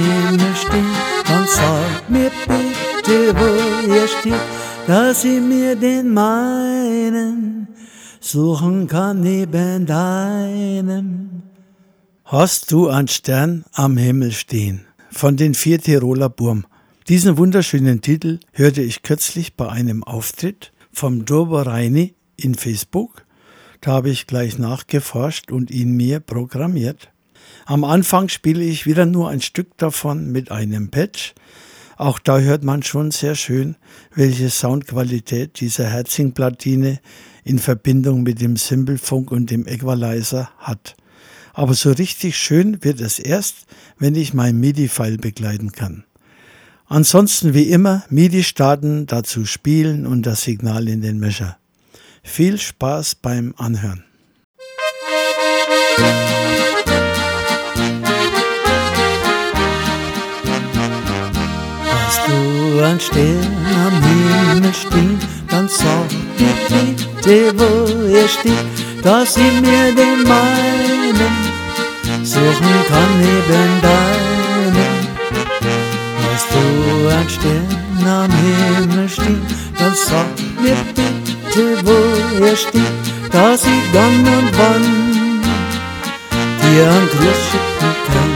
Himmel steht, dann sag mir bitte, wo er steht, dass ich mir den meinen suchen kann neben deinem. Hast du einen Stern am Himmel stehen? Von den 4 Tiroler Burm. Diesen wunderschönen Titel hörte ich kürzlich bei einem Auftritt vom Drobo Reini in Facebook. Da habe ich gleich nachgeforscht und ihn mir programmiert. Am Anfang spiele ich wieder nur ein Stück davon mit einem Patch. Auch da hört man schon sehr schön, welche Soundqualität dieser Herzing-Platine in Verbindung mit dem Simpelfunk und dem Equalizer hat. Aber so richtig schön wird es erst, wenn ich mein MIDI-File begleiten kann. Ansonsten wie immer MIDI starten, dazu spielen und das Signal in den Mischer. Viel Spaß beim Anhören. Hast du einen Stern am Himmel stehen, dann sag mir bitte, wo er steht, dass ich mir den meinen suchen kann neben deinem. Hast du einen Stern am Himmel stehen, dann sag mir bitte, wo er steht, dass ich dann und wann dir einen Gruß schicken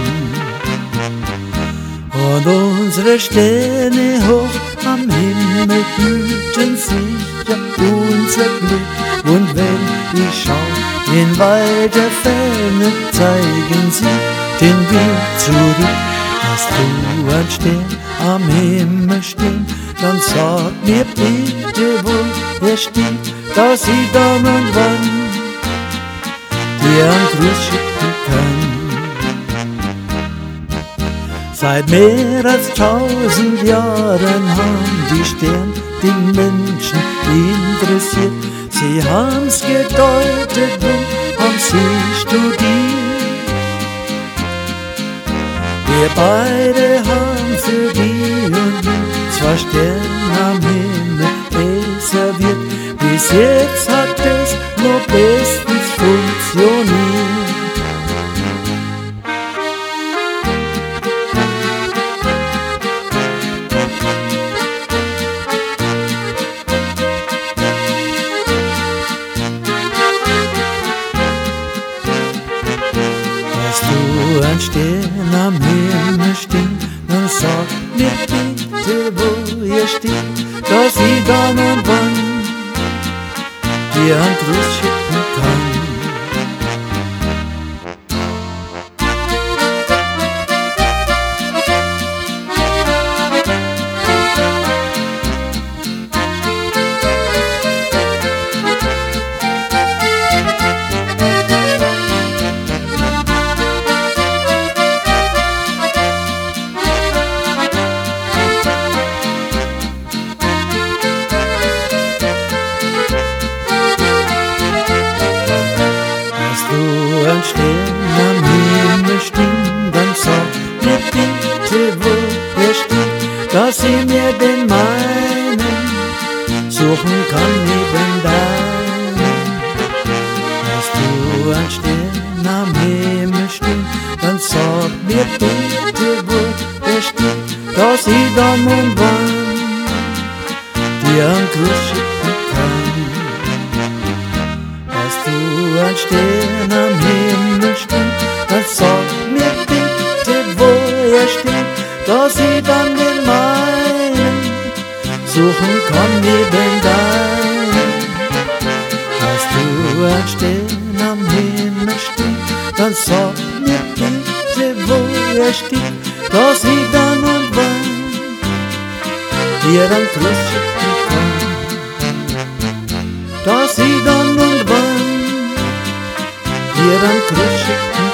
kann. Und unsere Sterne hoch am Himmel hüten sicher unser Glück. Und wenn ich schau in weiter Ferne, zeigen sie den Weg zurück. Hast du einen Stern am Himmel stehen, dann sag mir bitte, wo er steht, dass ich dann und wann dir einen Gruß schicken kann. Seit mehr als 1000 Jahren haben die Sterne den Menschen interessiert. Sie haben's gedeutet und haben sie studiert. Wir beide haben für die und die 2 Sterne am Himmel reserviert. Bis jetzt hat es noch bestens funktioniert. Hast du einen Stern am Himmel stehen, dann sag mir bitte, wo er steht, dass ich dann und wann dir einen Gruß schicken kann. Ein Stern am Himmel stehen, dann sag mir bitte, wo er steht, dass ich mir den meinen suchen kann neben deinem. Hast du einen Stern am Himmel stehen, dann sag mir bitte, wo er steht, dass ich dann und wann dir einen Gruß schicken kann. Hast du einen Stern am Himmel stehen, dann sag mir bitte, wo er steht, dass ich dann den meinen suchen kann neben deinem. Hast du einen Stern am Himmel stehen, dann sag mir bitte, wo er steht, dass ich dann und wann dir einen Gruß schicken kann. Dass ich dann und wann dir einen Gruß schicken